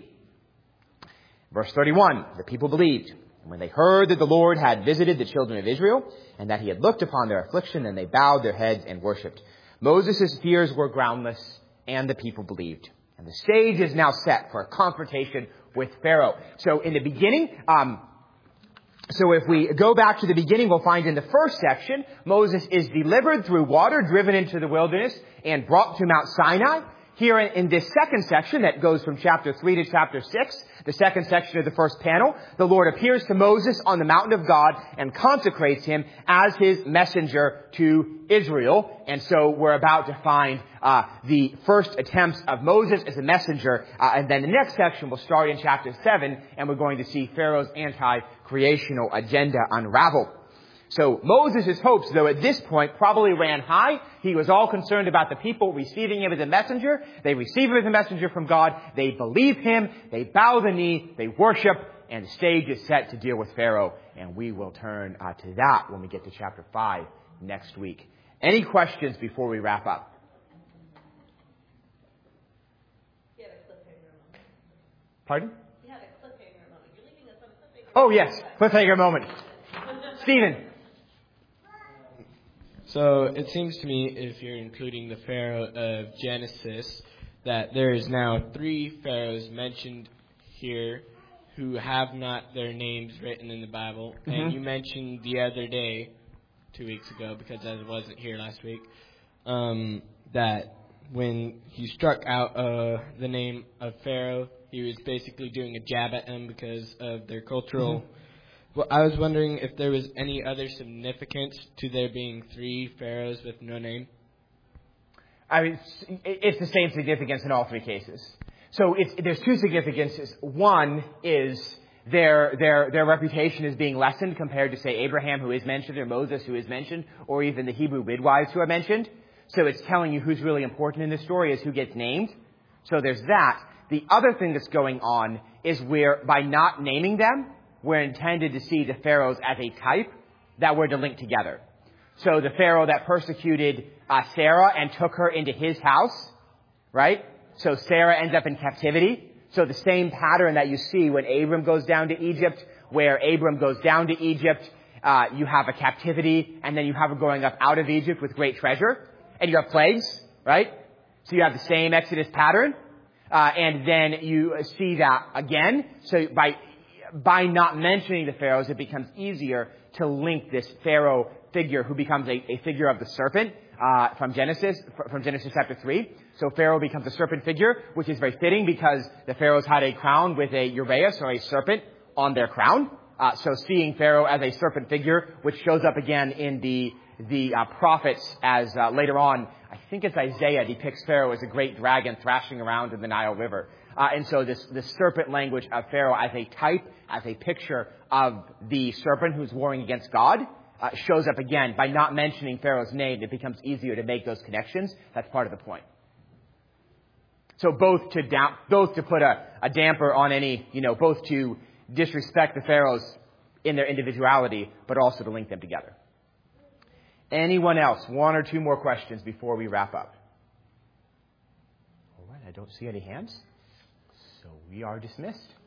Verse thirty-one, the people believed. And when they heard that the Lord had visited the children of Israel, and that he had looked upon their affliction, then they bowed their heads and worshipped. Moses' fears were groundless, and the people believed. And the stage is now set for a confrontation with Pharaoh. So in the beginning, um, so if we go back to the beginning, we'll find in the first section, Moses is delivered through water, driven into the wilderness, and brought to Mount Sinai. Here in this second section that goes from chapter three to chapter six, the second section of the first panel, the Lord appears to Moses on the mountain of God and consecrates him as his messenger to Israel. And so we're about to find uh, the first attempts of Moses as a messenger. Uh, and then the next section will start in chapter seven, and we're going to see Pharaoh's anti-creational agenda unravel. So Moses' hopes, though, at this point probably ran high. He was all concerned about the people receiving him as a messenger. They receive him as a messenger from God. They believe him. They bow the knee. They worship. And the stage is set to deal with Pharaoh. And we will turn uh, to that when we get to chapter five next week. Any questions before we wrap up? You had a cliffhanger moment. Pardon? You had a cliffhanger moment. You're leaving us on a cliffhanger. Oh, yes. Cliffhanger moment. Stephen. So it seems to me, if you're including the Pharaoh of Genesis, that there is now three pharaohs mentioned here who have not their names written in the Bible. Mm-hmm. And you mentioned the other day, two weeks ago, because I wasn't here last week, um, that when he struck out uh, the name of Pharaoh, he was basically doing a jab at them because of their cultural... Mm-hmm. Well, I was wondering if there was any other significance to there being three pharaohs with no name. I mean, it's the same significance in all three cases. So it's, there's two significances. One is their their their reputation is being lessened compared to, say, Abraham, who is mentioned, or Moses, who is mentioned, or even the Hebrew midwives who are mentioned. So it's telling you who's really important in this story is who gets named. So there's that. The other thing that's going on is where, by not naming them, we're intended to see the pharaohs as a type that we're to link together. So the pharaoh that persecuted uh, Sarah and took her into his house, right? So Sarah ends up in captivity. So the same pattern that you see when Abram goes down to Egypt, where Abram goes down to Egypt, uh, you have a captivity, and then you have a going up out of Egypt with great treasure, and you have plagues, right? So you have the same Exodus pattern, uh, and then you see that again. So by By not mentioning the pharaohs, it becomes easier to link this pharaoh figure who becomes a, a figure of the serpent uh, from Genesis, from Genesis chapter three. So Pharaoh becomes a serpent figure, which is very fitting because the pharaohs had a crown with a uraeus, or a serpent, on their crown. Uh, so seeing Pharaoh as a serpent figure, which shows up again in the the uh, prophets as uh, later on, I think it's Isaiah depicts Pharaoh as a great dragon thrashing around in the Nile River. Uh, and so this, this serpent language of Pharaoh as a type, as a picture of the serpent who's warring against God, uh, shows up again. By not mentioning Pharaoh's name, it becomes easier to make those connections. That's part of the point. So both to da- both to put a, a damper on any, you know, both to disrespect the pharaohs in their individuality, but also to link them together. Anyone else? One or two more questions before we wrap up. All right, I don't see any hands, so we are dismissed.